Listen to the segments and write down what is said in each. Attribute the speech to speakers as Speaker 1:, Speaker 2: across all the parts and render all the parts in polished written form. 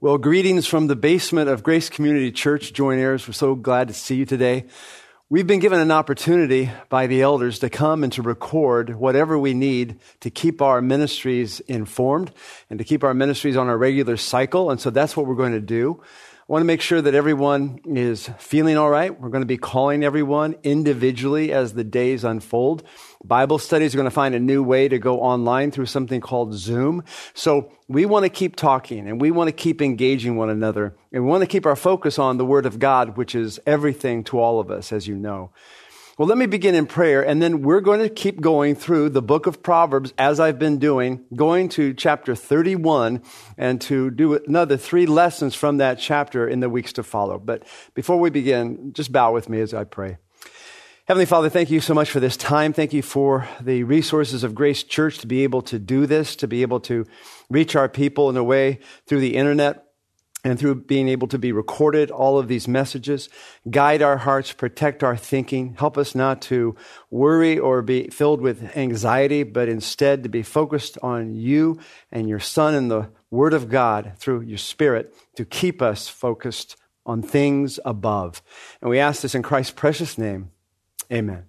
Speaker 1: Well, greetings from the basement of Grace Community Church, Joint Heirs. We're so glad to see you today. We've been given an opportunity by the elders to come and to record whatever we need to keep our ministries informed and to keep our ministries on a regular cycle. And so that's what we're going to do. I want to make sure that everyone is feeling all right. We're going to be calling everyone individually as the days unfold. Bible studies are going to find a new way to go online through something called Zoom. So we want to keep talking and we want to keep engaging one another. And we want to keep our focus on the Word of God, which is everything to all of us, as you know. Well, let me begin in prayer, and then we're going to keep going through the book of Proverbs as I've been doing, going to chapter 31 and to do another 3 lessons from that chapter in the weeks to follow. But before we begin, just bow with me as I pray. Heavenly Father, thank you so much for this time. Thank you for the resources of Grace Church to be able to do this, to be able to reach our people in a way through the internet and through being able to be recorded, all of these messages. Guide our hearts, protect our thinking. Help us not to worry or be filled with anxiety, but instead to be focused on you and your Son and the Word of God through your Spirit to keep us focused on things above. And we ask this in Christ's precious name. Amen.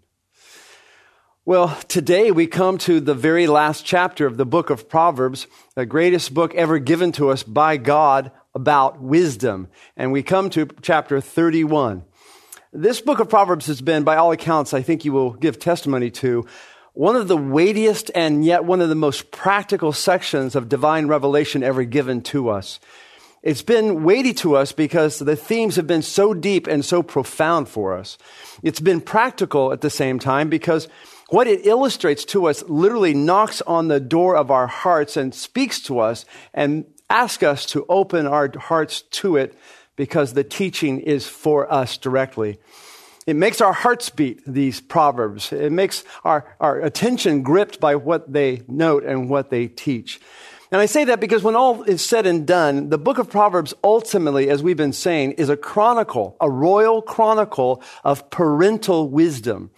Speaker 1: Well, today we come to the very last chapter of the book of Proverbs, the greatest book ever given to us by God about wisdom. And we come to chapter 31. This book of Proverbs has been, by all accounts, I think you will give testimony to, one of the weightiest and yet one of the most practical sections of divine revelation ever given to us. It's been weighty to us because the themes have been so deep and so profound for us. It's been practical at the same time because what it illustrates to us literally knocks on the door of our hearts and speaks to us and asks us to open our hearts to it because the teaching is for us directly. It makes our hearts beat, these proverbs. It makes our attention gripped by what they note and what they teach. And I say that because when all is said and done, the book of Proverbs ultimately, as we've been saying, is a chronicle, a royal chronicle of parental wisdom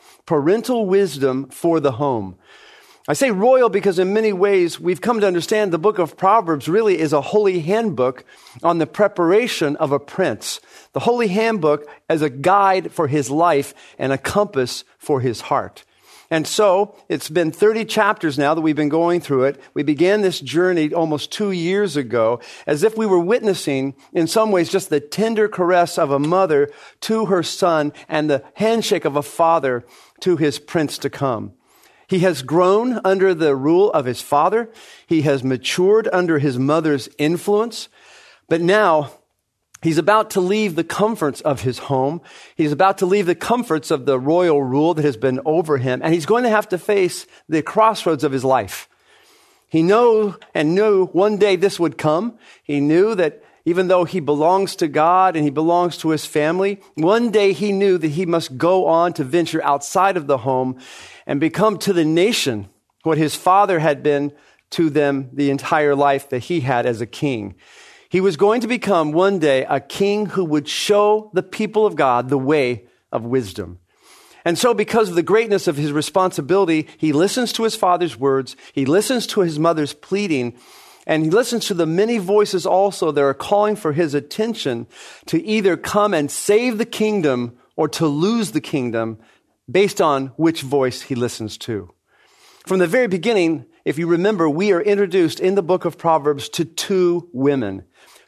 Speaker 1: for the home. I say royal because in many ways we've come to understand the book of Proverbs really is a holy handbook on the preparation of a prince. The holy handbook as a guide for his life and a compass for his heart. And so it's been 30 chapters now that we've been going through it. We began this journey almost 2 years ago as if we were witnessing in some ways just the tender caress of a mother to her son and the handshake of a father to his prince to come. He has grown under the rule of his father. He has matured under his mother's influence. But now he's about to leave the comforts of his home. He's about to leave the comforts of the royal rule that has been over him. And he's going to have to face the crossroads of his life. He knew one day this would come. He knew that even though he belongs to God and he belongs to his family, one day he knew that he must go on to venture outside of the home and become to the nation what his father had been to them the entire life that he had as a king. He was going to become one day a king who would show the people of God the way of wisdom. And so because of the greatness of his responsibility, he listens to his father's words, he listens to his mother's pleading, and he listens to the many voices also that are calling for his attention to either come and save the kingdom or to lose the kingdom based on which voice he listens to. From the very beginning, if you remember, we are introduced in the book of Proverbs to 2 women.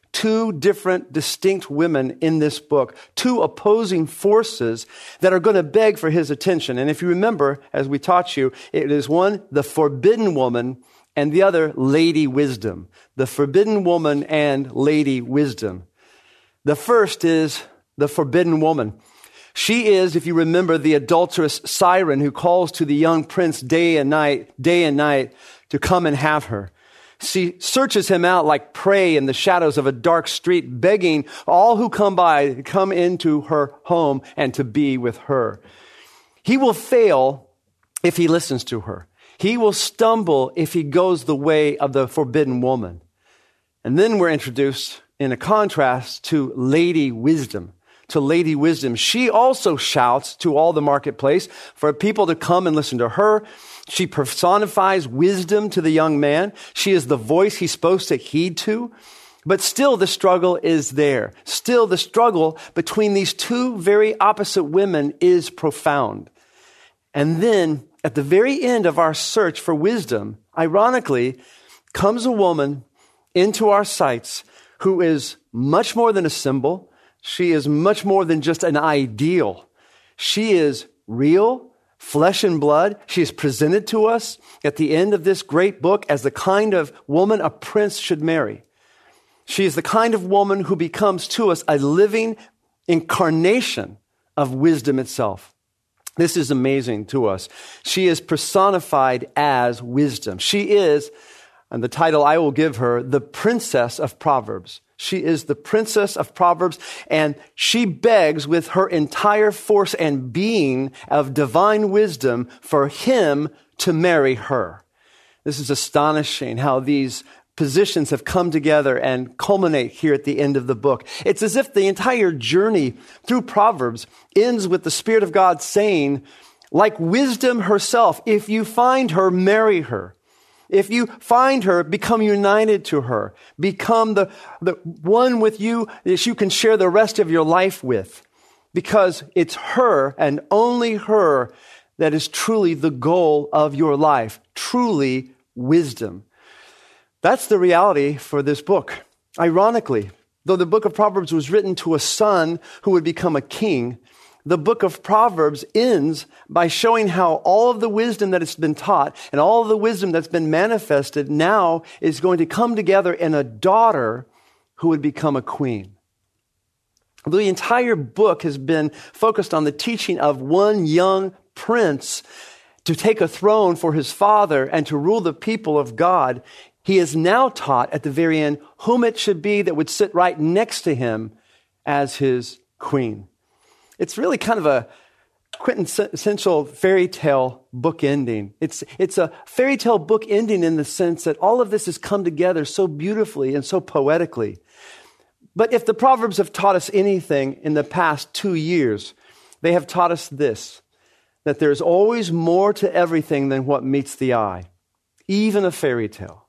Speaker 1: 2 different, distinct women in this book, 2 opposing forces that are going to beg for his attention. And if you remember, as we taught you, it is one, the forbidden woman, and the other, Lady Wisdom. The forbidden woman and Lady Wisdom. The first is the forbidden woman. She is, if you remember, the adulterous siren who calls to the young prince day and night, to come and have her. She searches him out like prey in the shadows of a dark street, begging all who come by to come into her home and to be with her. He will fail if he listens to her. He will stumble if he goes the way of the forbidden woman. And then we're introduced in a contrast to Lady Wisdom. She also shouts to all the marketplace for people to come and listen to her. She personifies wisdom to the young man. She is the voice he's supposed to heed to. But still the struggle is there. Still the struggle between these two very opposite women is profound. And then at the very end of our search for wisdom, ironically, comes a woman into our sights who is much more than a symbol. She is much more than just an ideal. She is real, flesh and blood. She is presented to us at the end of this great book as the kind of woman a prince should marry. She is the kind of woman who becomes to us a living incarnation of wisdom itself. This is amazing to us. She is personified as wisdom. She is, and the title I will give her, the Princess of Proverbs. She is the Princess of Proverbs, and she begs with her entire force and being of divine wisdom for him to marry her. This is astonishing how these positions have come together and culminate here at the end of the book. It's as if the entire journey through Proverbs ends with the Spirit of God saying, like wisdom herself, if you find her, marry her. If you find her, become united to her. Become the one with you that you can share the rest of your life with. Because it's her and only her that is truly the goal of your life. Truly wisdom. That's the reality for this book. Ironically, though the book of Proverbs was written to a son who would become a king, the book of Proverbs ends by showing how all of the wisdom that has been taught and all of the wisdom that's been manifested now is going to come together in a daughter who would become a queen. The entire book has been focused on the teaching of one young prince to take a throne for his father and to rule the people of God. He is now taught at the very end whom it should be that would sit right next to him as his queen. It's really kind of a quintessential fairy tale book ending. It's a fairy tale book ending in the sense that all of this has come together so beautifully and so poetically. But if the Proverbs have taught us anything in the past 2 years, they have taught us this, that there's always more to everything than what meets the eye, even a fairy tale.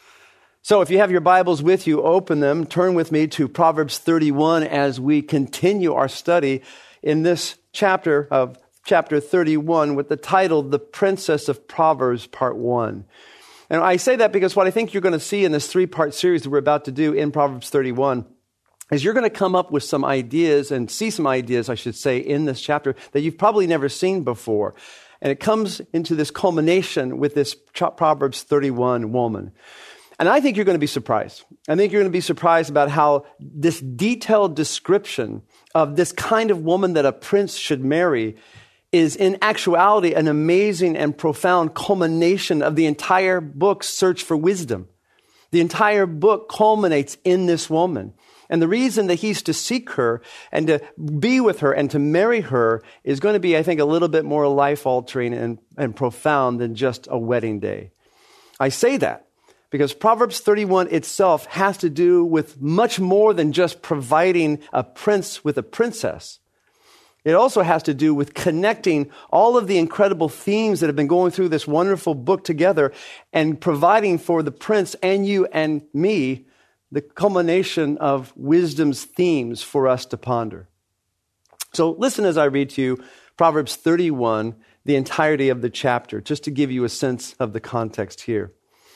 Speaker 1: So if you have your Bibles with you, open them. Turn with me to Proverbs 31 as we continue our study in this chapter of chapter 31 with the title, The Princess of Proverbs, Part 1. And I say that because what I think you're going to see in this 3-part series that we're about to do in Proverbs 31 is you're going to come up with some ideas and see some ideas, I should say, in this chapter that you've probably never seen before. And it comes into this culmination with this Proverbs 31 woman. And I think you're going to be surprised. I think you're going to be surprised about how this detailed description of this kind of woman that a prince should marry is in actuality an amazing and profound culmination of the entire book's search for wisdom. The entire book culminates in this woman. And the reason that he's to seek her and to be with her and to marry her is going to be, I think, a little bit more life-altering and profound than just a wedding day. I say that because Proverbs 31 itself has to do with much more than just providing a prince with a princess. It also has to do with connecting all of the incredible themes that have been going through this wonderful book together and providing for the prince and you and me the culmination of wisdom's themes for us to ponder. So listen as I read to you Proverbs 31, the entirety of the chapter, just to give you a sense of the context here.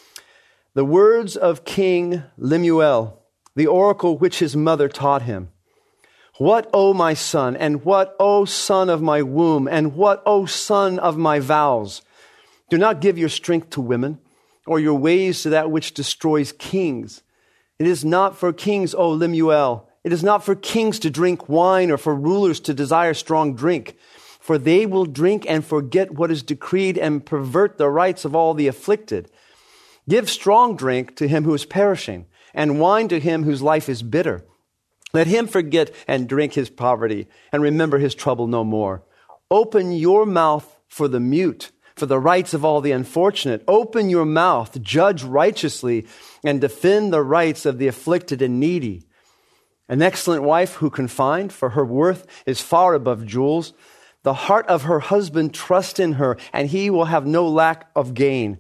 Speaker 1: The words of King Lemuel, the oracle which his mother taught him. What, O my son, and what, O son of my womb, and what, O son of my vows? Do not give your strength to women, or your ways to that which destroys kings. It is not for kings, O Lemuel. It is not for kings to drink wine, or for rulers to desire strong drink. For they will drink and forget what is decreed, and pervert the rights of all the afflicted. Give strong drink to him who is perishing, and wine to him whose life is bitter. Let him forget and drink his poverty, and remember his trouble no more. Open your mouth for the mute, for the rights of all the unfortunate. Open your mouth, judge righteously, and defend the rights of the afflicted and needy. An excellent wife who can find, for her worth is far above jewels. The heart of her husband trusts in her, and he will have no lack of gain.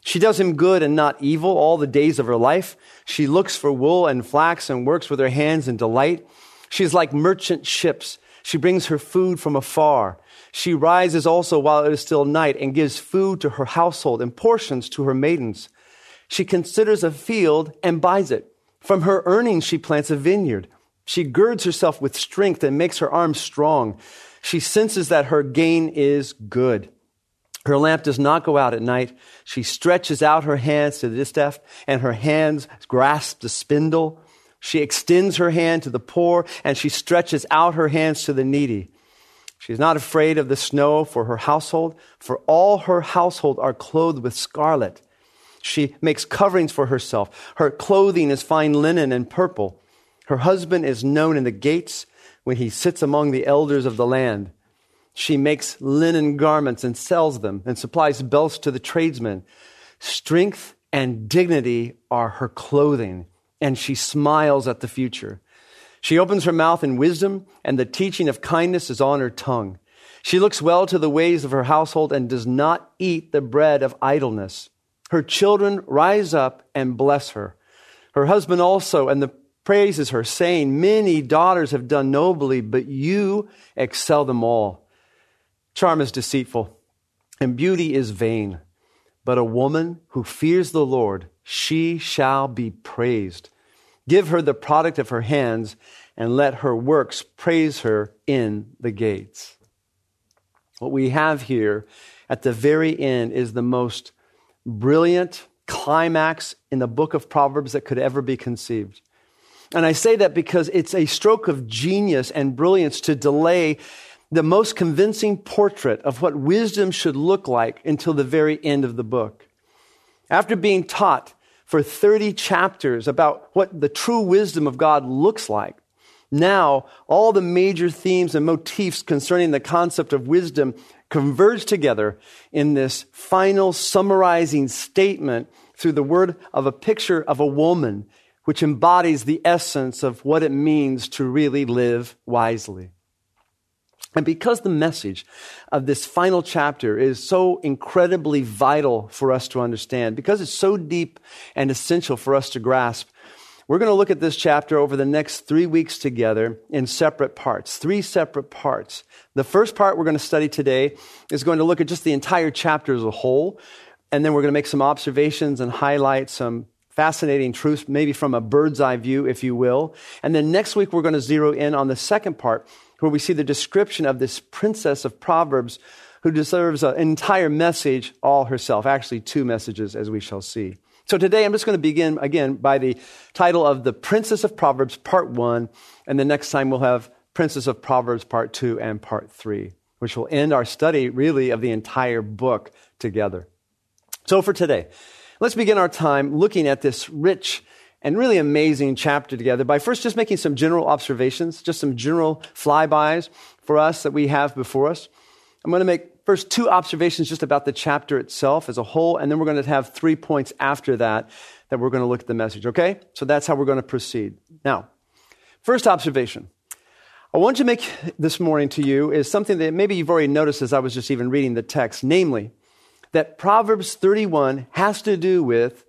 Speaker 1: She does him good and not evil all the days of her life. She looks for wool and flax and works with her hands in delight. She is like merchant ships. She brings her food from afar. She rises also while it is still night and gives food to her household and portions to her maidens. She considers a field and buys it. From her earnings she plants a vineyard. She girds herself with strength and makes her arms strong. She senses that her gain is good. Her lamp does not go out at night. She stretches out her hands to the distaff, and her hands grasp the spindle. She extends her hand to the poor, and she stretches out her hands to the needy. She is not afraid of the snow for her household, for all her household are clothed with scarlet. She makes coverings for herself. Her clothing is fine linen and purple. Her husband is known in the gates when he sits among the elders of the land. She makes linen garments and sells them and supplies belts to the tradesmen. Strength and dignity are her clothing, and she smiles at the future. She opens her mouth in wisdom, and the teaching of kindness is on her tongue. She looks well to the ways of her household and does not eat the bread of idleness. Her children rise up and bless her. Her husband also, and praises her, saying, many daughters have done nobly, but you excel them all. Charm is deceitful, and beauty is vain. But a woman who fears the Lord, she shall be praised. Give her the product of her hands, and let her works praise her in the gates. What we have here at the very end is the most brilliant climax in the book of Proverbs that could ever be conceived. And I say that because it's a stroke of genius and brilliance to delay the most convincing portrait of what wisdom should look like until the very end of the book. After being taught for 30 chapters about what the true wisdom of God looks like, now all the major themes and motifs concerning the concept of wisdom converge together in this final summarizing statement through the word of a picture of a woman, which embodies the essence of what it means to really live wisely. And because the message of this final chapter is so incredibly vital for us to understand, because it's so deep and essential for us to grasp, we're going to look at this chapter over the next 3 weeks together in separate parts, 3 separate parts. The first part we're going to study today is going to look at just the entire chapter as a whole, and then we're going to make some observations and highlight some fascinating truths, maybe from a bird's eye view, if you will. And then next week we're going to zero in on the second part, where we see the description of this princess of Proverbs who deserves an entire message all herself, actually 2 messages, as we shall see. So today I'm just going to begin again by the title of the Princess of Proverbs, Part 1, and the next time we'll have Princess of Proverbs, Part 2 and Part 3, which will end our study really of the entire book together. So for today, let's begin our time looking at this rich and really amazing chapter together by first just making some general observations, just some general flybys for us that we have before us. I'm going to make first 2 observations just about the chapter itself as a whole, and then we're going to have 3 points after that we're going to look at the message, okay? So that's how we're going to proceed. Now, first observation I want to make this morning to you is something that maybe you've already noticed as I was just even reading the text, namely that Proverbs 31 has to do with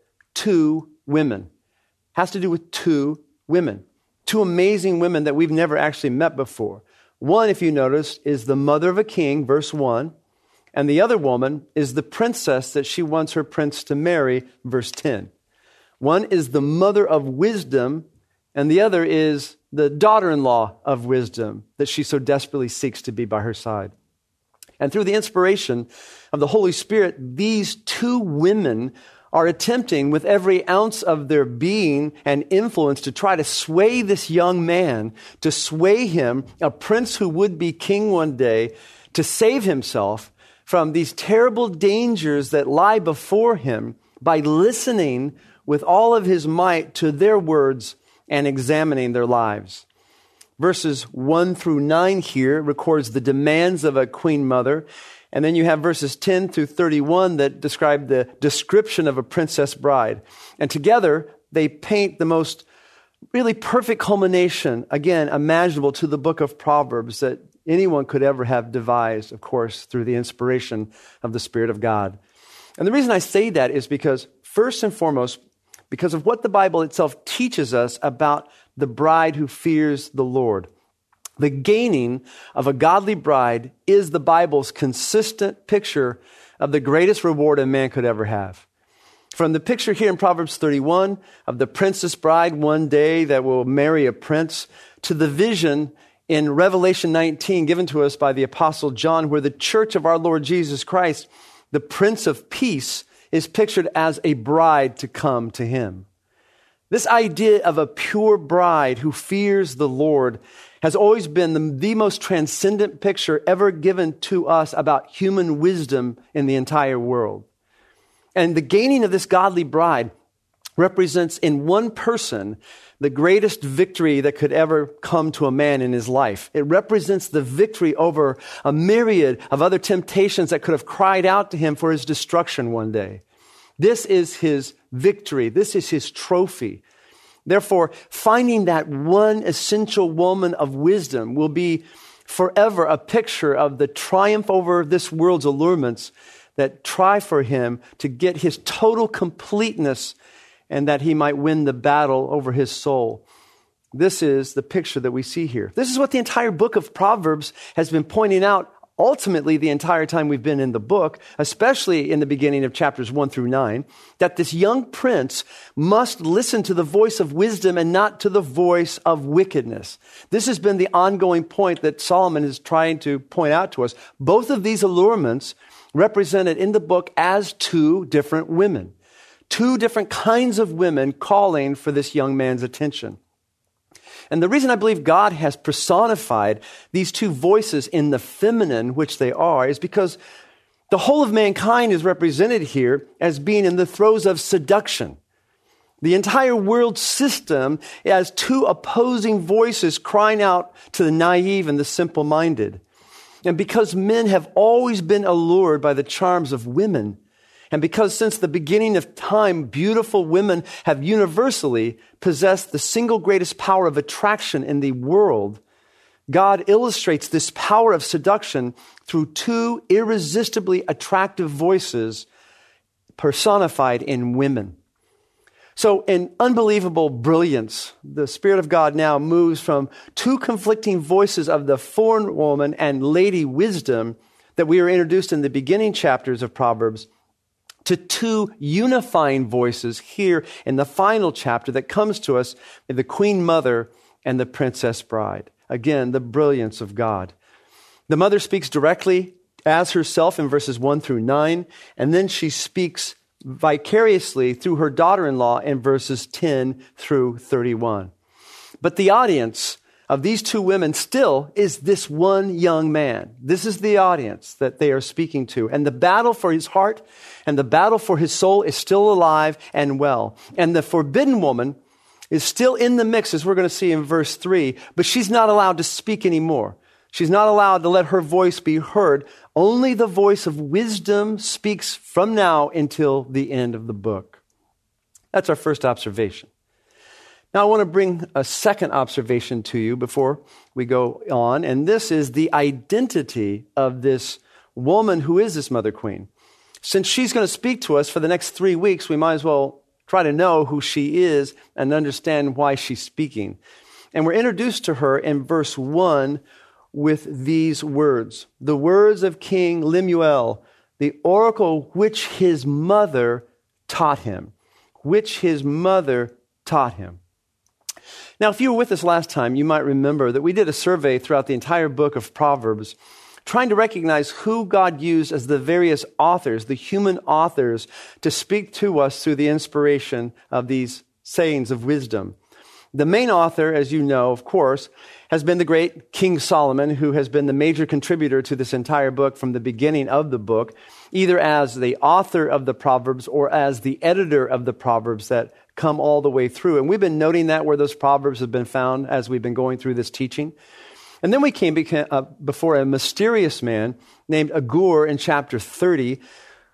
Speaker 1: 2 women. Has to do with 2 women, 2 amazing women that we've never actually met before. One, if you notice, is the mother of a king, verse 1, and the other woman is the princess that she wants her prince to marry, verse 10. One is the mother of wisdom, and the other is the daughter-in-law of wisdom that she so desperately seeks to be by her side. And through the inspiration of the Holy Spirit, these 2 women are attempting with every ounce of their being and influence to try to sway this young man, to sway him, a prince who would be king one day, to save himself from these terrible dangers that lie before him by listening with all of his might to their words and examining their lives. Verses 1 through 9 here records the demands of a queen mother. And then you have verses 10 through 31 that describe the description of a princess bride. And together, they paint the most really perfect culmination, again, imaginable to the book of Proverbs that anyone could ever have devised, of course, through the inspiration of the Spirit of God. And the reason I say that is because, first and foremost, because of what the Bible itself teaches us about the bride who fears the Lord. The gaining of a godly bride is the Bible's consistent picture of the greatest reward a man could ever have. From the picture here in Proverbs 31 of the princess bride one day that will marry a prince, to the vision in Revelation 19 given to us by the Apostle John, where the church of our Lord Jesus Christ, the Prince of Peace, is pictured as a bride to come to him. This idea of a pure bride who fears the Lord has always been the most transcendent picture ever given to us about human wisdom in the entire world. And the gaining of this godly bride represents in one person the greatest victory that could ever come to a man in his life. It represents the victory over a myriad of other temptations that could have cried out to him for his destruction one day. This is his victory. This is his trophy. Therefore, finding that one essential woman of wisdom will be forever a picture of the triumph over this world's allurements that try for him to get his total completeness and that he might win the battle over his soul. This is the picture that we see here. This is what the entire book of Proverbs has been pointing out ultimately the entire time we've been in the book, especially in the beginning of chapters 1 through 9, that this young prince must listen to the voice of wisdom and not to the voice of wickedness. This has been the ongoing point that Solomon is trying to point out to us. Both of these allurements represented in the book as two different women, two different kinds of women calling for this young man's attention. And the reason I believe God has personified these two voices in the feminine, which they are, is because the whole of mankind is represented here as being in the throes of seduction. The entire world system has two opposing voices crying out to the naive and the simple-minded. And because men have always been allured by the charms of women, and because since the beginning of time, beautiful women have universally possessed the single greatest power of attraction in the world, God illustrates this power of seduction through two irresistibly attractive voices personified in women. So in unbelievable brilliance, the Spirit of God now moves from two conflicting voices of the forewoman and lady wisdom that we are introduced in the beginning chapters of Proverbs to two unifying voices here in the final chapter that comes to us in the Queen Mother and the Princess Bride. Again, the brilliance of God. The mother speaks directly as herself in verses 1 through 9, and then she speaks vicariously through her daughter-in-law in verses 10 through 31. But the audience of these two women still is this one young man. This is the audience that they are speaking to. And the battle for his heart and the battle for his soul is still alive and well. And the forbidden woman is still in the mix, as we're going to see in verse 3, but she's not allowed to speak anymore. She's not allowed to let her voice be heard. Only the voice of wisdom speaks from now until the end of the book. That's our first observation. Now, I want to bring a second observation to you before we go on, and this is the identity of this woman who is this Mother Queen. Since she's going to speak to us for the next 3 weeks, we might as well try to know who she is and understand why she's speaking. And we're introduced to her in verse 1 with these words. The words of King Lemuel, the oracle which his mother taught him. Which his mother taught him. Now, if you were with us last time, you might remember that we did a survey throughout the entire book of Proverbs, trying to recognize who God used as the various authors, the human authors, to speak to us through the inspiration of these sayings of wisdom. The main author, as you know, of course, has been the great King Solomon, who has been the major contributor to this entire book from the beginning of the book, either as the author of the Proverbs or as the editor of the Proverbs that come all the way through. And we've been noting that where those Proverbs have been found as we've been going through this teaching. And then we came before a mysterious man named Agur in chapter 30,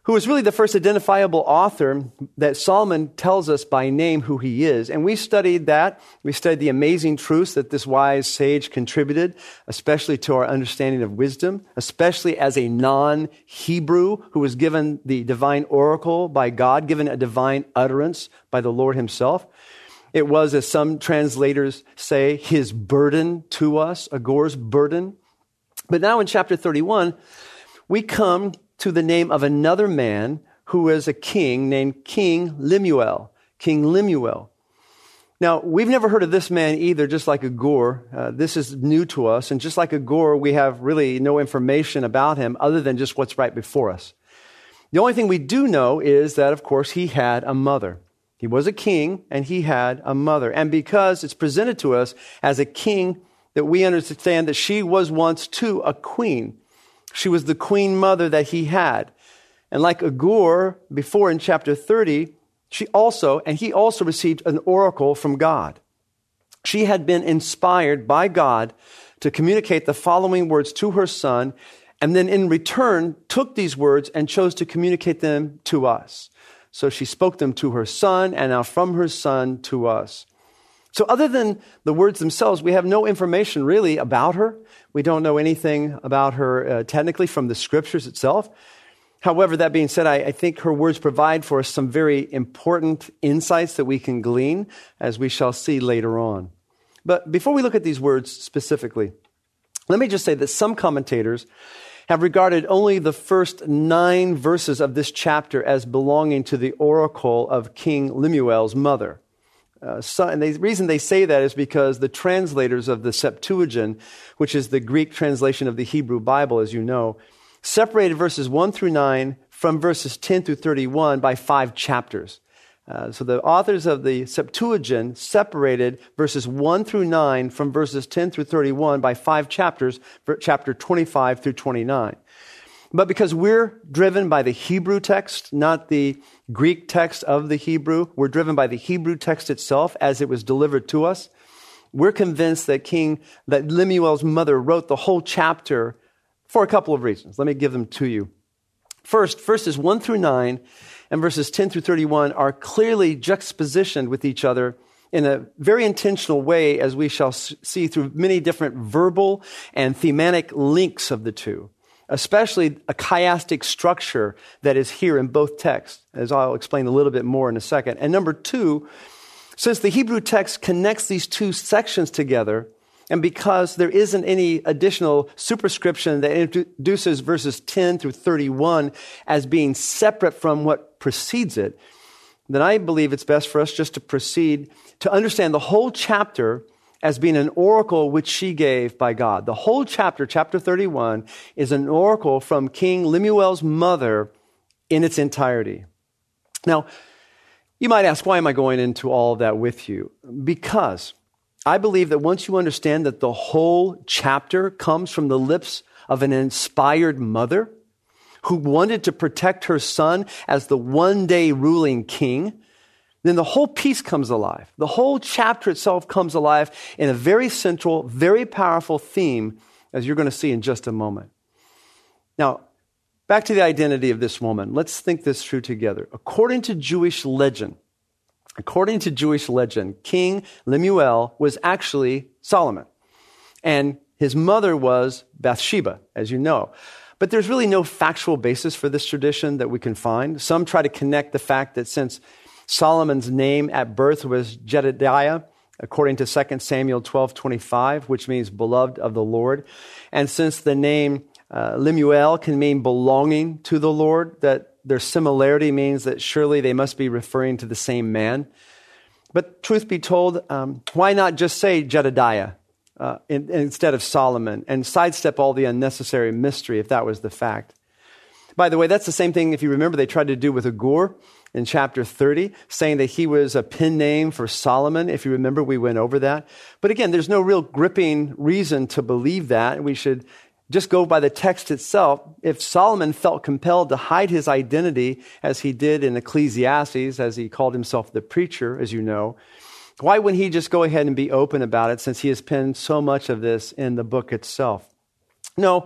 Speaker 1: who is really the first identifiable author that Solomon tells us by name who he is. And we studied that. We studied the amazing truths that this wise sage contributed, especially to our understanding of wisdom, especially as a non-Hebrew who was given the divine oracle by God, given a divine utterance by the Lord himself. It was, as some translators say, his burden to us, Agor's burden. But now in chapter 31, we come to the name of another man who is a king named King Lemuel. King Lemuel. Now, we've never heard of this man either, just like Agor. This is new to us. And just like Agor, we have really no information about him other than just what's right before us. The only thing we do know is that, of course, he had a mother. He was a king, and he had a mother. And because it's presented to us as a king, that we understand that she was once, too, a queen. She was the queen mother that he had. And like Agor, before in chapter 30, he also received an oracle from God. She had been inspired by God to communicate the following words to her son, and then in return took these words and chose to communicate them to us. So she spoke them to her son, and now from her son to us. So other than the words themselves, we have no information really about her. We don't know anything about her technically from the scriptures itself. However, that being said, I think her words provide for us some very important insights that we can glean, as we shall see later on. But before we look at these words specifically, let me just say that some commentators have regarded only the first 9 verses of this chapter as belonging to the oracle of King Lemuel's mother. And the reason they say that is because the translators of the Septuagint, which is the Greek translation of the Hebrew Bible, as you know, separated verses 1 through 9 from verses 10 through 31 by 5 chapters. So the authors of the Septuagint separated verses 1 through 9 from verses 10 through 31 by 5 chapters, chapter 25 through 29. But because we're driven by the Hebrew text, not the Greek text of the Hebrew, we're driven by the Hebrew text itself as it was delivered to us, we're convinced that Lemuel's mother wrote the whole chapter for a couple of reasons. Let me give them to you. First, verses 1 through 9 and verses 10 through 31 are clearly juxtapositioned with each other in a very intentional way, as we shall see through many different verbal and thematic links of the two, especially a chiastic structure that is here in both texts, as I'll explain a little bit more in a second. And number 2, since the Hebrew text connects these two sections together, and because there isn't any additional superscription that introduces verses 10 through 31 as being separate from what precedes it, then I believe it's best for us just to proceed to understand the whole chapter as being an oracle which she gave by God. The whole chapter, chapter 31, is an oracle from King Lemuel's mother in its entirety. Now, you might ask, why am I going into all of that with you? Because I believe that once you understand that the whole chapter comes from the lips of an inspired mother who wanted to protect her son as the one-day ruling king, then the whole piece comes alive. The whole chapter itself comes alive in a very central, very powerful theme, as you're going to see in just a moment. Now, back to the identity of this woman. Let's think this through together. According to Jewish legend, King Lemuel was actually Solomon, and his mother was Bathsheba, as you know. But there's really no factual basis for this tradition that we can find. Some try to connect the fact that since Solomon's name at birth was Jedediah, according to 2 Samuel 12:25, which means beloved of the Lord, and since the name Lemuel can mean belonging to the Lord, that their similarity means that surely they must be referring to the same man. But truth be told, why not just say Jedediah instead of Solomon and sidestep all the unnecessary mystery if that was the fact? By the way, that's the same thing, if you remember, they tried to do with Agor in chapter 30, saying that he was a pen name for Solomon. If you remember, we went over that. But again, there's no real gripping reason to believe that. We should just go by the text itself. If Solomon felt compelled to hide his identity, as he did in Ecclesiastes, as he called himself the preacher, as you know, why wouldn't he just go ahead and be open about it, since he has penned so much of this in the book itself? No,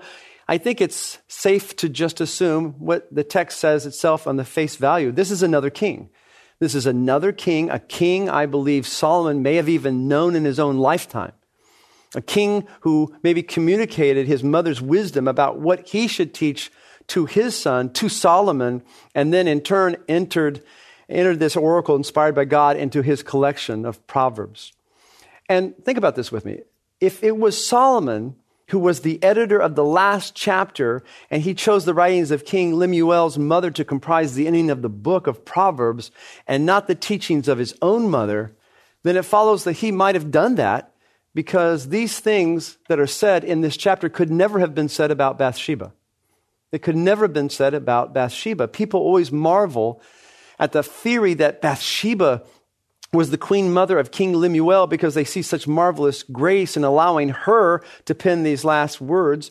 Speaker 1: I think it's safe to just assume what the text says itself on the face value. This is another king. This is another king, a king I believe Solomon may have even known in his own lifetime. A king who maybe communicated his mother's wisdom about what he should teach to his son, to Solomon, and then in turn entered this oracle inspired by God into his collection of Proverbs. And think about this with me. If it was Solomon who was the editor of the last chapter, and he chose the writings of King Lemuel's mother to comprise the ending of the book of Proverbs, and not the teachings of his own mother, then it follows that he might have done that because these things that are said in this chapter could never have been said about Bathsheba. It could never have been said about Bathsheba. People always marvel at the theory that Bathsheba was the queen mother of King Lemuel because they see such marvelous grace in allowing her to pen these last words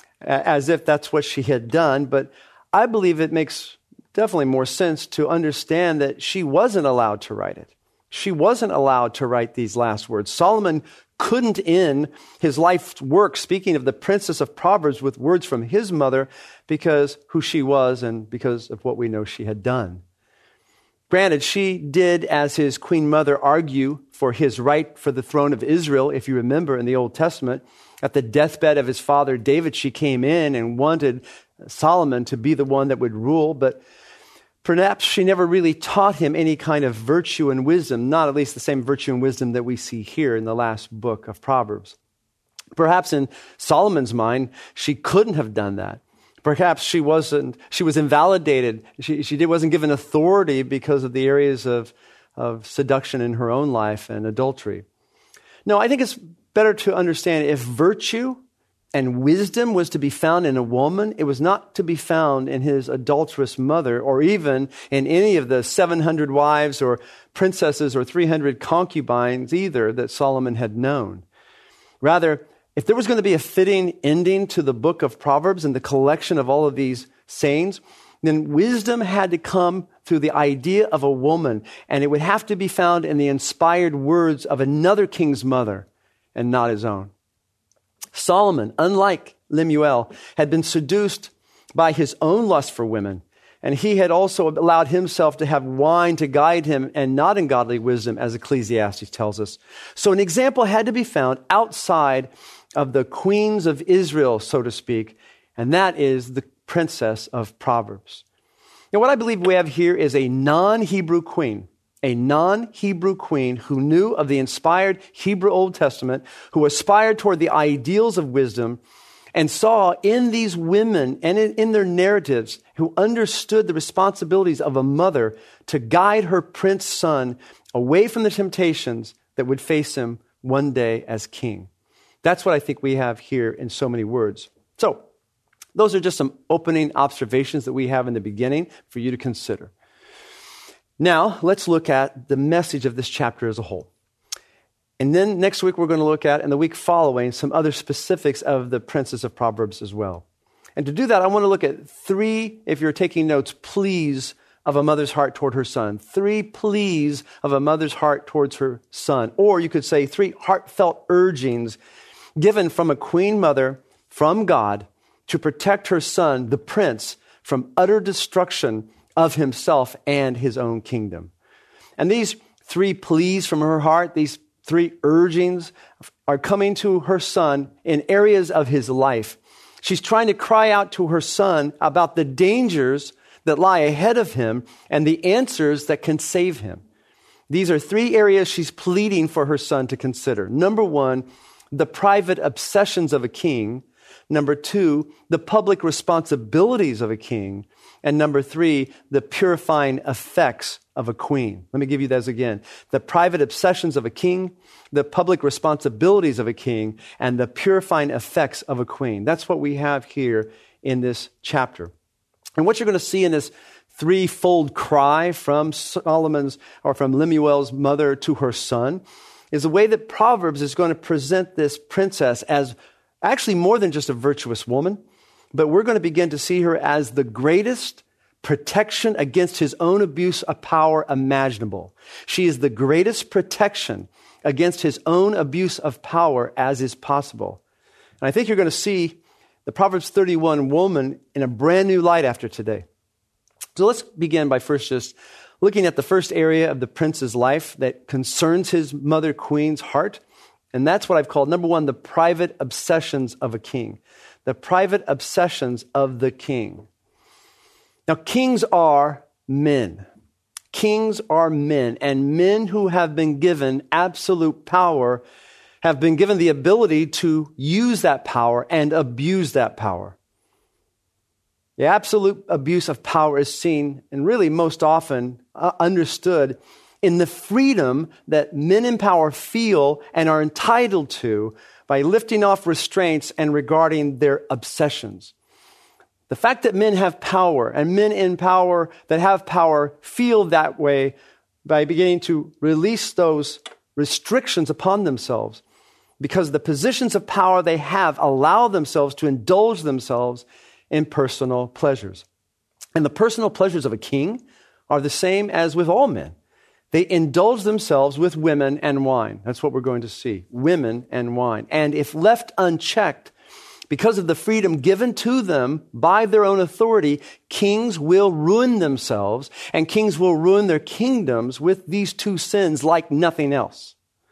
Speaker 1: as if that's what she had done. But I believe it makes definitely more sense to understand that she wasn't allowed to write it. She wasn't allowed to write these last words. Solomon couldn't end his life's work, speaking of the princess of Proverbs, with words from his mother because who she was and because of what we know she had done. Granted, she did, as his queen mother, argue for his right for the throne of Israel. If you remember in the Old Testament, at the deathbed of his father David, she came in and wanted Solomon to be the one that would rule, but perhaps she never really taught him any kind of virtue and wisdom, not at least the same virtue and wisdom that we see here in the last book of Proverbs. Perhaps in Solomon's mind, she couldn't have done that. Perhaps she was invalidated. She wasn't given authority because of the areas of seduction in her own life and adultery. No, I think it's better to understand if virtue and wisdom was to be found in a woman, it was not to be found in his adulterous mother or even in any of the 700 wives or princesses or 300 concubines either that Solomon had known. Rather, if there was going to be a fitting ending to the book of Proverbs and the collection of all of these sayings, then wisdom had to come through the idea of a woman, and it would have to be found in the inspired words of another king's mother and not his own. Solomon, unlike Lemuel, had been seduced by his own lust for women, and he had also allowed himself to have wine to guide him and not in godly wisdom, as Ecclesiastes tells us. So an example had to be found outside of the queens of Israel, so to speak, and that is the princess of Proverbs. Now, what I believe we have here is a non-Hebrew queen who knew of the inspired Hebrew Old Testament, who aspired toward the ideals of wisdom, and saw in these women and in their narratives who understood the responsibilities of a mother to guide her prince son away from the temptations that would face him one day as king. That's what I think we have here in so many words. So, those are just some opening observations that we have in the beginning for you to consider. Now, let's look at the message of this chapter as a whole. And then next week, we're going to look at, and the week following, some other specifics of the Princess of Proverbs as well. And to do that, I want to look at 3, if you're taking notes, pleas of a mother's heart toward her son. 3 pleas of a mother's heart towards her son. Or you could say 3 heartfelt urgings given from a queen mother from God to protect her son, the prince, from utter destruction of himself and his own kingdom. And these 3 pleas from her heart, these 3 urgings are coming to her son in areas of his life. She's trying to cry out to her son about the dangers that lie ahead of him and the answers that can save him. These are 3 areas she's pleading for her son to consider. Number 1, the private obsessions of a king. Number 2, the public responsibilities of a king. And number 3, the purifying effects of a queen. Let me give you those again. The private obsessions of a king, the public responsibilities of a king, and the purifying effects of a queen. That's what we have here in this chapter. And what you're going to see in this 3-fold cry from Solomon's or from Lemuel's mother to her son is the way that Proverbs is going to present this princess as actually more than just a virtuous woman, but we're going to begin to see her as the greatest protection against his own abuse of power imaginable. She is the greatest protection against his own abuse of power as is possible. And I think you're going to see the Proverbs 31 woman in a brand new light after today. So let's begin by first just looking at the first area of the prince's life that concerns his mother queen's heart. And that's what I've called, number one, the private obsessions of a king. The private obsessions of the king. Now, kings are men. Kings are men, and men who have been given absolute power have been given the ability to use that power and abuse that power. The absolute abuse of power is seen, and really most often understood, in the freedom that men in power feel and are entitled to by lifting off restraints and regarding their obsessions. The fact that men have power and men in power that have power feel that way by beginning to release those restrictions upon themselves, because the positions of power they have allow themselves to indulge themselves in personal pleasures. And the personal pleasures of a king are the same as with all men. They indulge themselves with women and wine. That's what we're going to see, women and wine. And if left unchecked, because of the freedom given to them by their own authority, kings will ruin themselves and kings will ruin their kingdoms with these two sins like nothing else.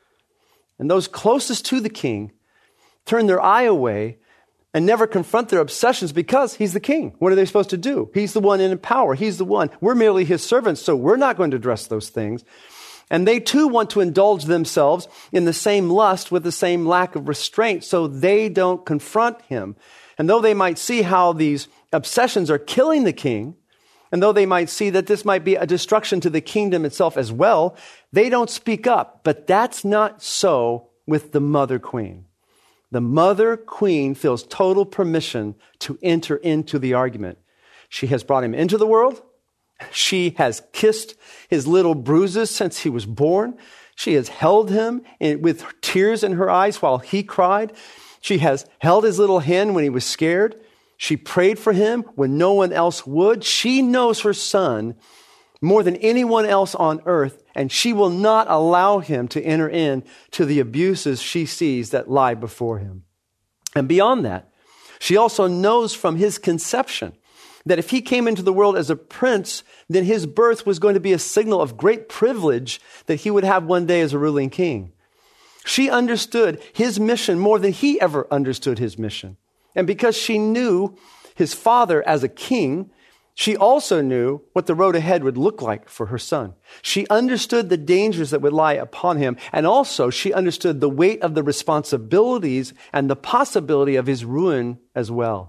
Speaker 1: And those closest to the king turn their eye away and never confront their obsessions because he's the king. What are they supposed to do? He's the one in power. He's the one. We're merely his servants, so we're not going to address those things. And they too want to indulge themselves in the same lust with the same lack of restraint, so they don't confront him. And though they might see how these obsessions are killing the king, and though they might see that this might be a destruction to the kingdom itself as well, they don't speak up. But that's not so with the mother queen. The mother queen feels total permission to enter into the argument. She has brought him into the world. She has kissed his little bruises since he was born. She has held him with tears in her eyes while he cried. She has held his little hand when he was scared. She prayed for him when no one else would. She knows her son more than anyone else on earth, and she will not allow him to enter into the abuses she sees that lie before him. And beyond that, she also knows from his conception that if he came into the world as a prince, then his birth was going to be a signal of great privilege that he would have one day as a ruling king. She understood his mission more than he ever understood his mission. And because she knew his father as a king, she also knew what the road ahead would look like for her son. She understood the dangers that would lie upon him, and also she understood the weight of the responsibilities and the possibility of his ruin as well.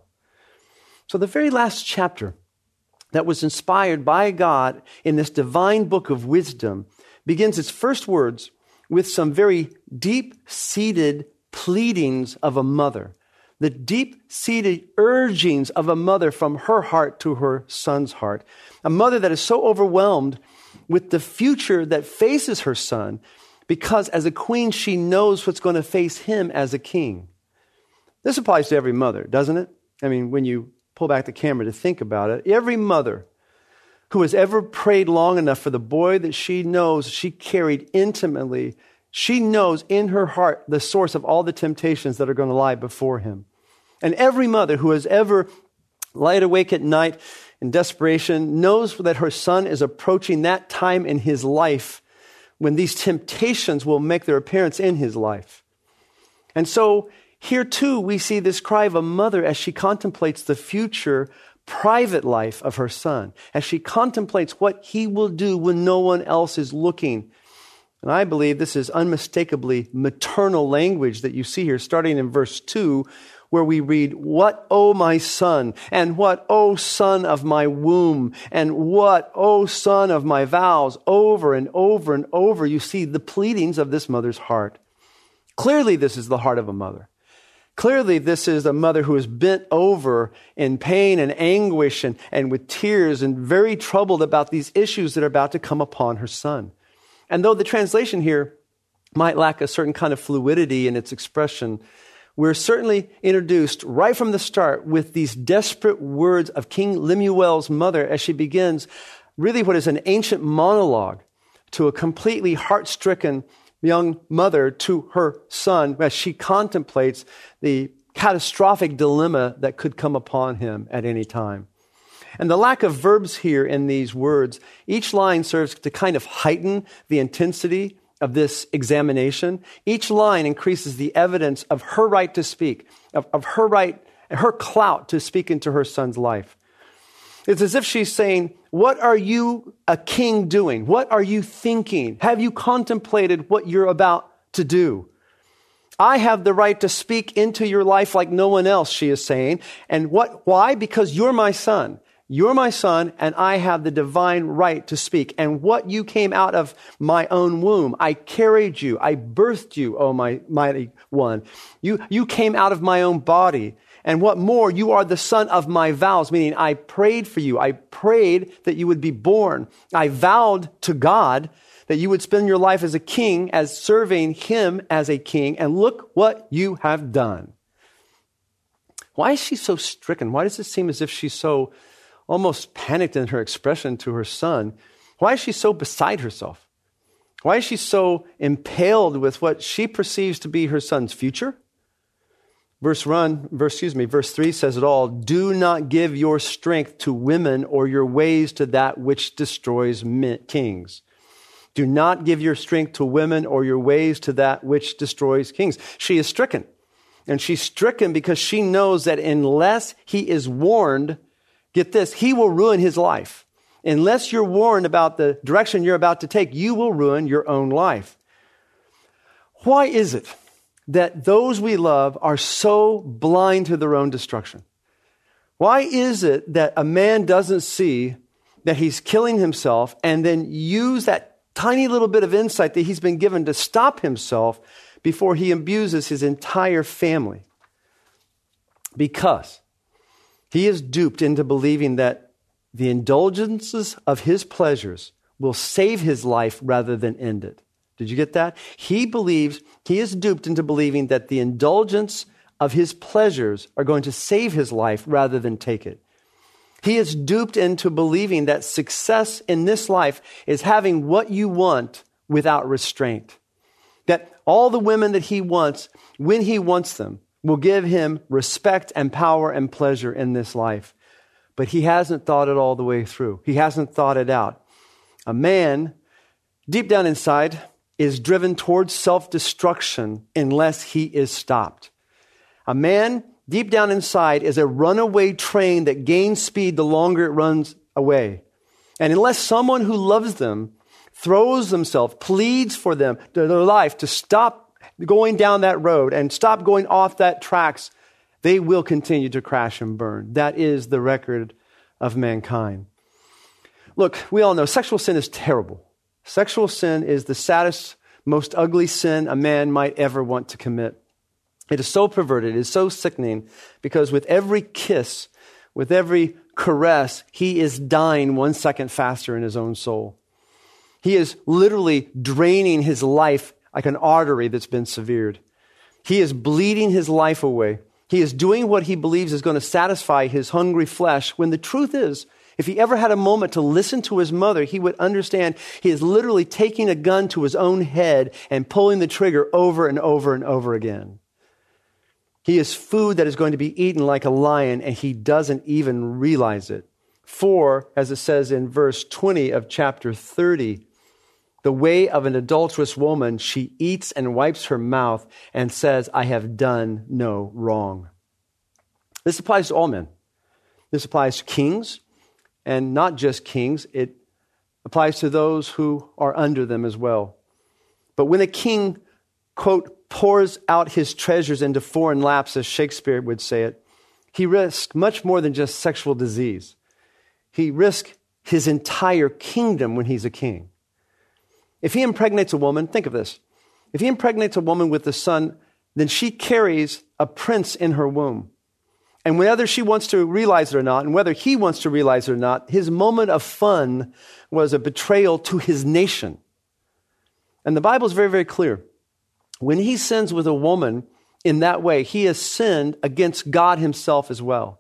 Speaker 1: So the very last chapter that was inspired by God in this divine book of wisdom begins its first words with some very deep-seated pleadings of a mother. The deep-seated urgings of a mother from her heart to her son's heart. A mother that is so overwhelmed with the future that faces her son because as a queen, she knows what's going to face him as a king. This applies to every mother, doesn't it? I mean, when you pull back the camera to think about it, every mother who has ever prayed long enough for the boy that she knows she carried intimately, she knows in her heart the source of all the temptations that are going to lie before him. And every mother who has ever laid awake at night in desperation knows that her son is approaching that time in his life when these temptations will make their appearance in his life. And so here too we see this cry of a mother as she contemplates the future private life of her son, as she contemplates what he will do when no one else is looking. And I believe this is unmistakably maternal language that you see here, starting in verse 2, where we read, "What, O my son, and what, O son of my womb, and what, O son of my vows," over and over and over, you see the pleadings of this mother's heart. Clearly, this is the heart of a mother. Clearly, this is a mother who is bent over in pain and anguish and with tears and very troubled about these issues that are about to come upon her son. And though the translation here might lack a certain kind of fluidity in its expression, we're certainly introduced right from the start with these desperate words of King Lemuel's mother as she begins really what is an ancient monologue to a completely heart-stricken young mother to her son as she contemplates the catastrophic dilemma that could come upon him at any time. And the lack of verbs here in these words, each line serves to kind of heighten the intensity of this examination. Each line increases the evidence of her right to speak, of her right, her clout to speak into her son's life. It's as if she's saying, what are you, a king, doing? What are you thinking? Have you contemplated what you're about to do? I have the right to speak into your life like no one else, she is saying. And why? Because you're my son. You're my son, and I have the divine right to speak. And what you came out of my own womb, I carried you, I birthed you, oh my mighty one. You came out of my own body. And what more, you are the son of my vows, meaning I prayed for you. I prayed that you would be born. I vowed to God that you would spend your life as a king, as serving him as a king. And look what you have done. Why is she so stricken? Why does it seem as if she's so almost panicked in her expression to her son? Why is she so beside herself? Why is she so impaled with what she perceives to be her son's future? Verse 3 says it all. Do not give your strength to women or your ways to that which destroys kings. Do not give your strength to women or your ways to that which destroys kings. She is stricken. And she's stricken because she knows that unless he is warned, get this, he will ruin his life. Unless you're warned about the direction you're about to take, you will ruin your own life. Why is it that those we love are so blind to their own destruction? Why is it that a man doesn't see that he's killing himself and then use that tiny little bit of insight that he's been given to stop himself before he abuses his entire family? Because he is duped into believing that the indulgences of his pleasures will save his life rather than end it. Did you get that? He is duped into believing that the indulgence of his pleasures are going to save his life rather than take it. He is duped into believing that success in this life is having what you want without restraint. That all the women that he wants, when he wants them, will give him respect and power and pleasure in this life. But he hasn't thought it all the way through. He hasn't thought it out. A man, deep down inside, is driven towards self-destruction unless he is stopped. A man, deep down inside, is a runaway train that gains speed the longer it runs away. And unless someone who loves them throws themselves, pleads for them, their life, to stop going down that road and stop going off that tracks, they will continue to crash and burn. That is the record of mankind. Look, we all know sexual sin is terrible. Sexual sin is the saddest, most ugly sin a man might ever want to commit. It is so perverted, it is so sickening, because with every kiss, with every caress, he is dying 1 second faster in his own soul. He is literally draining his life like an artery that's been severed. He is bleeding his life away. He is doing what he believes is going to satisfy his hungry flesh, when the truth is, if he ever had a moment to listen to his mother, he would understand he is literally taking a gun to his own head and pulling the trigger over and over and over again. He is food that is going to be eaten like a lion, and he doesn't even realize it. For, as it says in verse 20 of chapter 30, the way of an adulterous woman, she eats and wipes her mouth and says, I have done no wrong. This applies to all men. This applies to kings, and not just kings. It applies to those who are under them as well. But when a king, quote, pours out his treasures into foreign laps, as Shakespeare would say it, he risks much more than just sexual disease. He risks his entire kingdom when he's a king. If he impregnates a woman, think of this. If he impregnates a woman with a son, then she carries a prince in her womb. And whether she wants to realize it or not, and whether he wants to realize it or not, his moment of fun was a betrayal to his nation. And the Bible is very, very clear. When he sins with a woman in that way, he has sinned against God himself as well.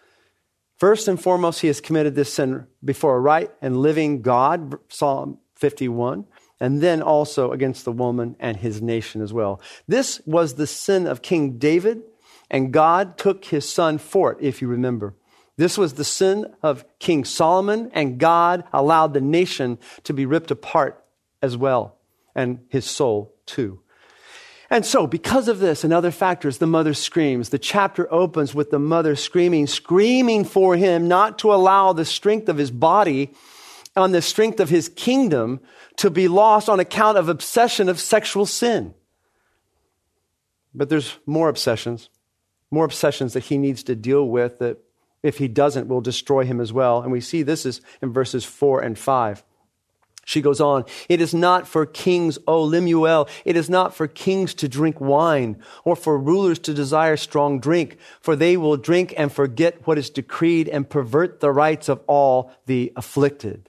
Speaker 1: First and foremost, he has committed this sin before a right and living God, Psalm 51, and then also against the woman and his nation as well. This was the sin of King David. and God took his son for it, if you remember. This was the sin of King Solomon, and God allowed the nation to be ripped apart as well, and his soul too. And so, because of this and other factors, the mother screams. The chapter opens with the mother screaming for him not to allow the strength of his body on the strength of his kingdom to be lost on account of obsession of sexual sin. But there's more obsessions that he needs to deal with that if he doesn't will destroy him as well. And we see this is in verses 4 and 5. She goes on, "It is not for kings, O Lemuel, it is not for kings to drink wine, or for rulers to desire strong drink, for they will drink and forget what is decreed and pervert the rights of all the afflicted."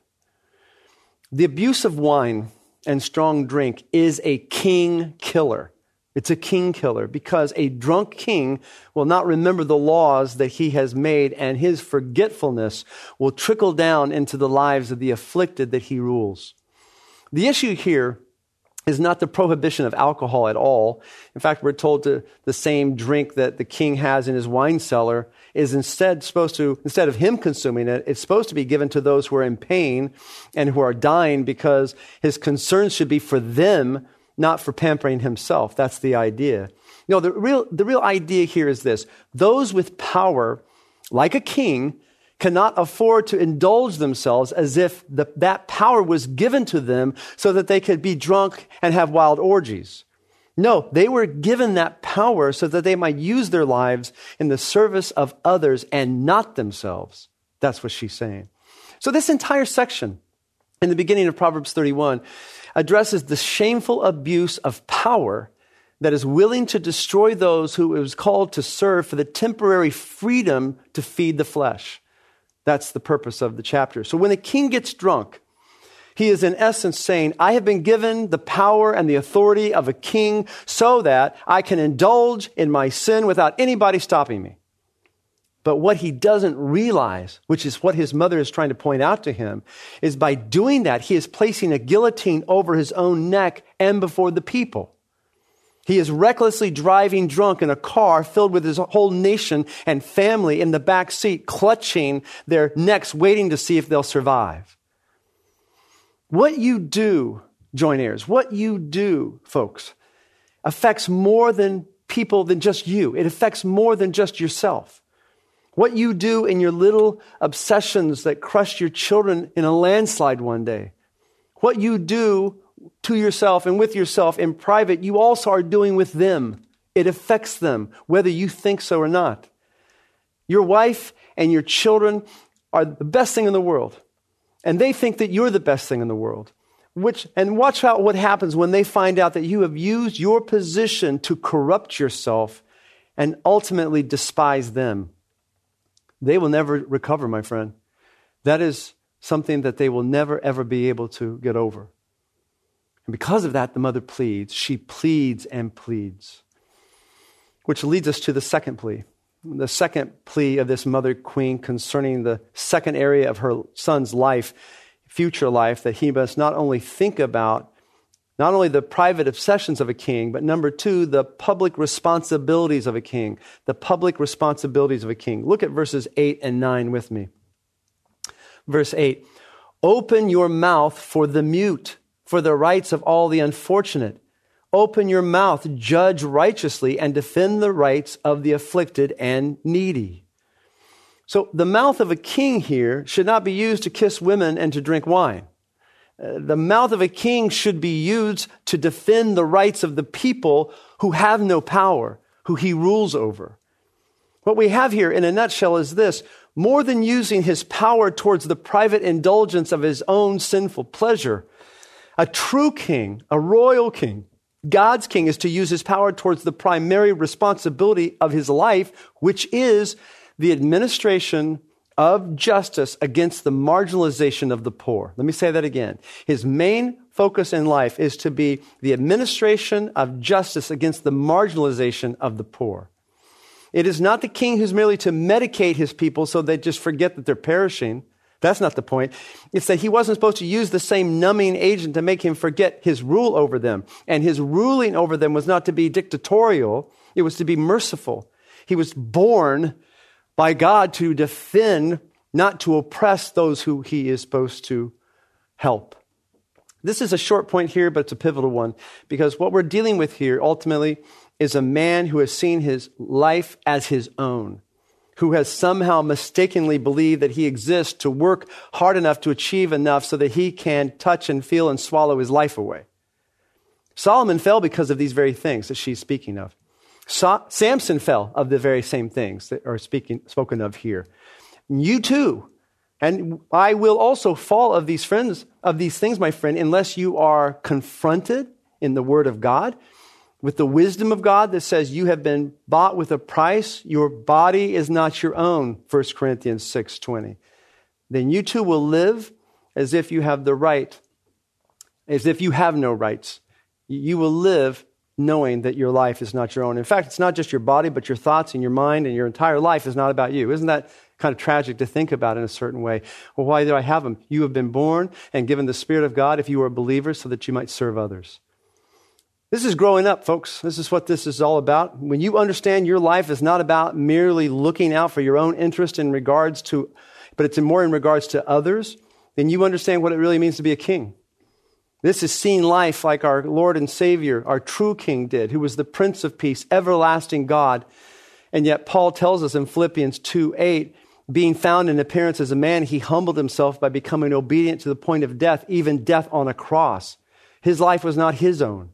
Speaker 1: The abuse of wine and strong drink is a king killer. It's a king killer because a drunk king will not remember the laws that he has made, and his forgetfulness will trickle down into the lives of the afflicted that he rules. The issue here is not the prohibition of alcohol at all. In fact, we're told the same drink that the king has in his wine cellar is instead of him consuming it, it's supposed to be given to those who are in pain and who are dying, because his concern should be for them, not for pampering himself. That's the idea. No, the real idea here is this. Those with power, like a king, cannot afford to indulge themselves as if that power was given to them so that they could be drunk and have wild orgies. No, they were given that power so that they might use their lives in the service of others and not themselves. That's what she's saying. So this entire section in the beginning of Proverbs 31 addresses the shameful abuse of power that is willing to destroy those who it was called to serve for the temporary freedom to feed the flesh. That's the purpose of the chapter. So when the king gets drunk, he is in essence saying, I have been given the power and the authority of a king so that I can indulge in my sin without anybody stopping me. But what he doesn't realize, which is what his mother is trying to point out to him, is by doing that, he is placing a guillotine over his own neck and before the people. He is recklessly driving drunk in a car filled with his whole nation and family in the back seat, clutching their necks, waiting to see if they'll survive. What you do, joint heirs, what you do, folks, affects more than people than just you. It affects more than just yourself. What you do in your little obsessions that crushed your children in a landslide one day. What you do to yourself and with yourself in private, you also are doing with them. It affects them, whether you think so or not. Your wife and your children are the best thing in the world. And they think that you're the best thing in the world. And watch out what happens when they find out that you have used your position to corrupt yourself and ultimately despise them. They will never recover, my friend. That is something that they will never, ever be able to get over. And because of that, the mother pleads. She pleads and pleads. Which leads us to the second plea. The second plea of this mother queen concerning the second area of her son's life, future life, that he must not only think about, not only the private obsessions of a king, but number two, the public responsibilities of a king. The public responsibilities of a king. Look at verses 8 and 9 with me. Verse 8, open your mouth for the mute, for the rights of all the unfortunate. Open your mouth, judge righteously, and defend the rights of the afflicted and needy. So the mouth of a king here should not be used to kiss women and to drink wine. The mouth of a king should be used to defend the rights of the people who have no power, who he rules over. What we have here in a nutshell is this: more than using his power towards the private indulgence of his own sinful pleasure, a true king, a royal king, God's king, is to use his power towards the primary responsibility of his life, which is the administration of justice against the marginalization of the poor. Let me say that again. His main focus in life is to be the administration of justice against the marginalization of the poor. It is not the king who's merely to medicate his people so they just forget that they're perishing. That's not the point. It's that he wasn't supposed to use the same numbing agent to make him forget his rule over them. And his ruling over them was not to be dictatorial. It was to be merciful. He was born by God to defend, not to oppress those who he is supposed to help. This is a short point here, but it's a pivotal one, because what we're dealing with here ultimately is a man who has seen his life as his own, who has somehow mistakenly believed that he exists to work hard enough to achieve enough so that he can touch and feel and swallow his life away. Solomon fell because of these very things that she's speaking of. Samson fell of the very same things that are spoken of here. You too, and I will also fall of these things, my friend, unless you are confronted in the Word of God, with the wisdom of God that says you have been bought with a price. Your body is not your own, 1 Corinthians 6:20. Then you too will live as if you have the right, as if you have no rights. You will live knowing that your life is not your own. In fact, it's not just your body, but your thoughts and your mind and your entire life is not about you. Isn't that kind of tragic to think about in a certain way? Well, why do I have them? You have been born and given the Spirit of God if you are a believer so that you might serve others. This is growing up, folks. This is what this is all about. When you understand your life is not about merely looking out for your own interest in regards to, but it's more in regards to others, then you understand what it really means to be a king. This is seeing life like our Lord and Savior, our true King did, who was the Prince of Peace, everlasting God. And yet Paul tells us in Philippians 2:8, being found in appearance as a man, he humbled himself by becoming obedient to the point of death, even death on a cross. His life was not his own.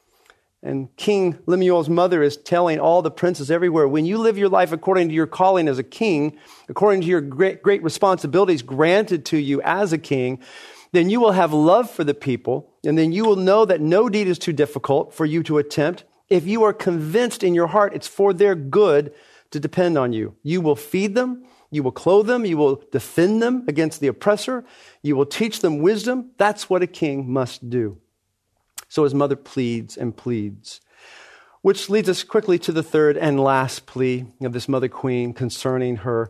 Speaker 1: And King Lemuel's mother is telling all the princes everywhere, when you live your life according to your calling as a king, according to your great responsibilities granted to you as a king, then you will have love for the people, and then you will know that no deed is too difficult for you to attempt. If you are convinced in your heart it's for their good to depend on you, you will feed them, you will clothe them, you will defend them against the oppressor, you will teach them wisdom. That's what a king must do. So his mother pleads and pleads, which leads us quickly to the third and last plea of this mother queen concerning her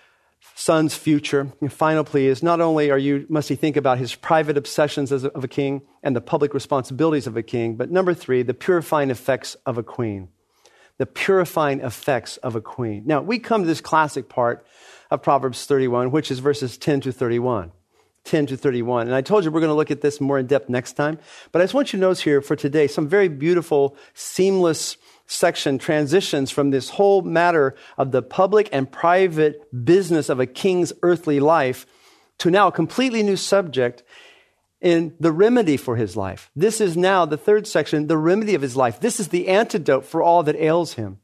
Speaker 1: son's future. The final plea is not only must he think about his private obsessions of a king and the public responsibilities of a king, but number 3, the purifying effects of a queen. The purifying effects of a queen. Now, we come to this classic part of Proverbs 31, which is verses 10 to 31. 10 to 31. And I told you we're going to look at this more in depth next time. But I just want you to notice here for today some very beautiful, seamless section transitions from this whole matter of the public and private business of a king's earthly life to now a completely new subject in the remedy for his life. This is now the third section, the remedy of his life. This is the antidote for all that ails him.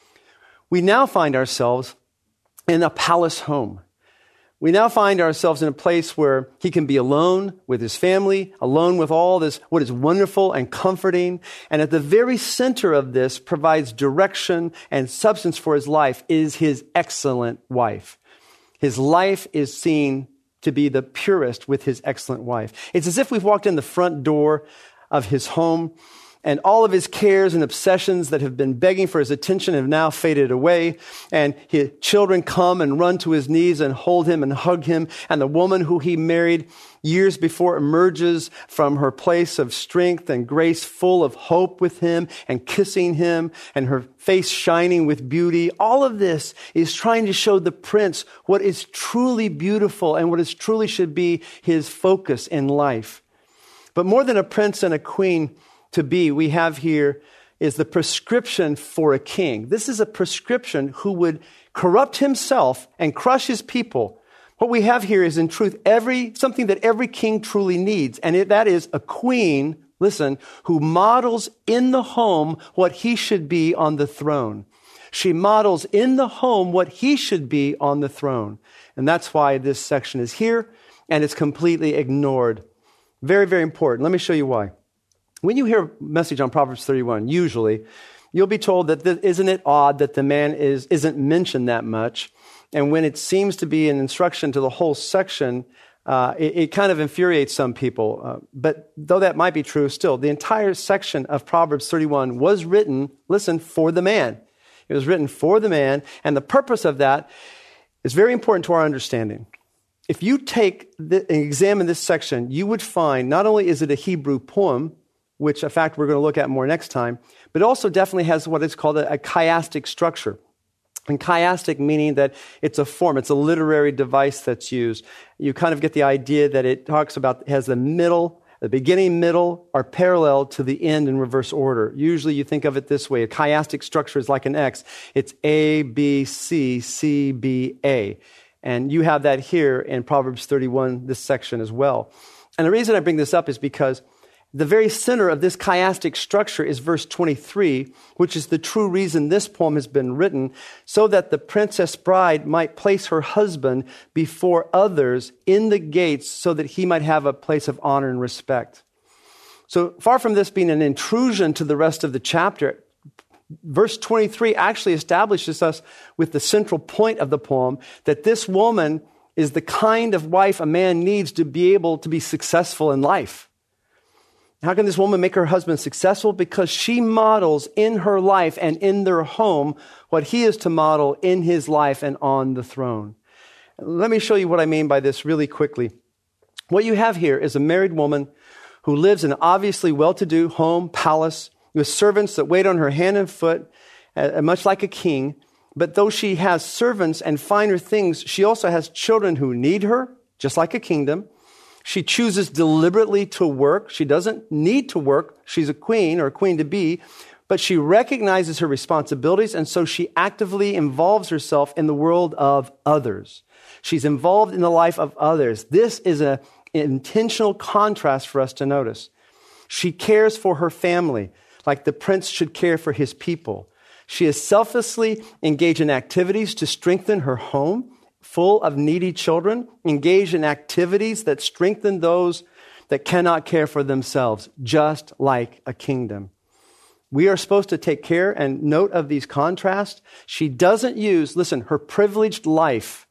Speaker 1: We now find ourselves in a palace home. We now find ourselves in a place where he can be alone with his family, alone with all this, what is wonderful and comforting. And at the very center of this provides direction and substance for his life is his excellent wife. His life is seen to be the purest with his excellent wife. It's as if we've walked in the front door of his home and all of his cares and obsessions that have been begging for his attention have now faded away. And his children come and run to his knees and hold him and hug him. And the woman who he married years before emerges from her place of strength and grace, full of hope with him and kissing him and her face shining with beauty. All of this is trying to show the prince what is truly beautiful and what is truly should be his focus in life. But more than a prince and a queen to be, we have here is the prescription for a king. This is a prescription who would corrupt himself and crush his people. What we have here is in truth something that every king truly needs, and that is a queen, listen, who models in the home what he should be on the throne. She models in the home what he should be on the throne. And that's why this section is here, and it's completely ignored. Very, very important. Let me show you why. When you hear a message on Proverbs 31, usually, you'll be told that isn't it odd that the man isn't mentioned that much? And when it seems to be an instruction to the whole section, it kind of infuriates some people. But though that might be true, still, the entire section of Proverbs 31 was written, listen, for the man. It was written for the man, and the purpose of that is very important to our understanding. If you take and examine this section, you would find not only is it a Hebrew poem, which, in fact, we're going to look at more next time, but also definitely has what is called a chiastic structure. And chiastic meaning that it's a form, it's a literary device that's used. You kind of get the idea that it talks about, has the middle, the beginning, middle are parallel to the end in reverse order. Usually you think of it this way. A chiastic structure is like an X. It's A, B, C, C, B, A. And you have that here in Proverbs 31, this section as well. And the reason I bring this up is because the very center of this chiastic structure is verse 23, which is the true reason this poem has been written, so that the princess bride might place her husband before others in the gates so that he might have a place of honor and respect. So far from this being an intrusion to the rest of the chapter, verse 23 actually establishes us with the central point of the poem, that this woman is the kind of wife a man needs to be able to be successful in life. How can this woman make her husband successful? Because she models in her life and in their home what he is to model in his life and on the throne. Let me show you what I mean by this really quickly. What you have here is a married woman who lives in an obviously well-to-do home, palace, with servants that wait on her hand and foot, much like a king. But though she has servants and finer things, she also has children who need her, just like a kingdom. She chooses deliberately to work. She doesn't need to work. She's a queen or a queen-to-be, but she recognizes her responsibilities, and so she actively involves herself in the world of others. She's involved in the life of others. This is an intentional contrast for us to notice. She cares for her family like the prince should care for his people. She is selflessly engaged in activities to strengthen her home, full of needy children, engaged in activities that strengthen those that cannot care for themselves, just like a kingdom. We are supposed to take care and note of these contrasts. She doesn't use, listen, her privileged life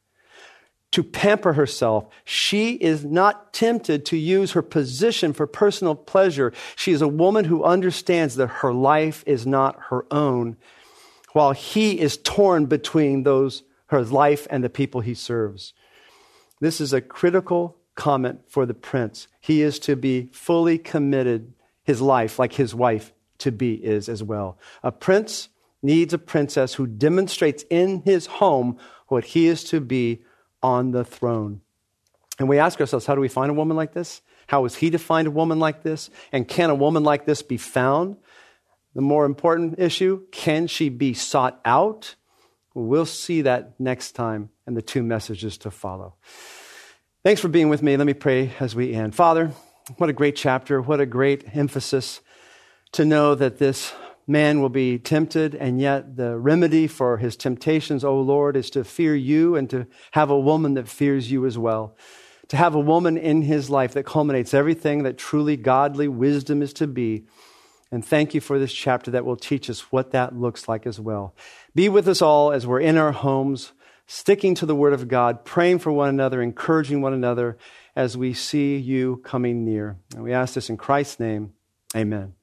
Speaker 1: to pamper herself. She is not tempted to use her position for personal pleasure. She is a woman who understands that her life is not her own, while he is torn between her life and the people he serves. This is a critical comment for the prince. He is to be fully committed, his life, like his wife to be is as well. A prince needs a princess who demonstrates in his home what he is to be on the throne. And we ask ourselves, how do we find a woman like this? How is he to find a woman like this? And can a woman like this be found? The more important issue, can she be sought out? We'll see that next time in the two messages to follow. Thanks for being with me. Let me pray as we end. Father, what a great chapter. What a great emphasis to know that this man will be tempted, and yet the remedy for his temptations, O Lord, is to fear you and to have a woman that fears you as well. To have a woman in his life that culminates everything that truly godly wisdom is to be. And thank you for this chapter that will teach us what that looks like as well. Be with us all as we're in our homes, sticking to the Word of God, praying for one another, encouraging one another as we see you coming near. And we ask this in Christ's name. Amen.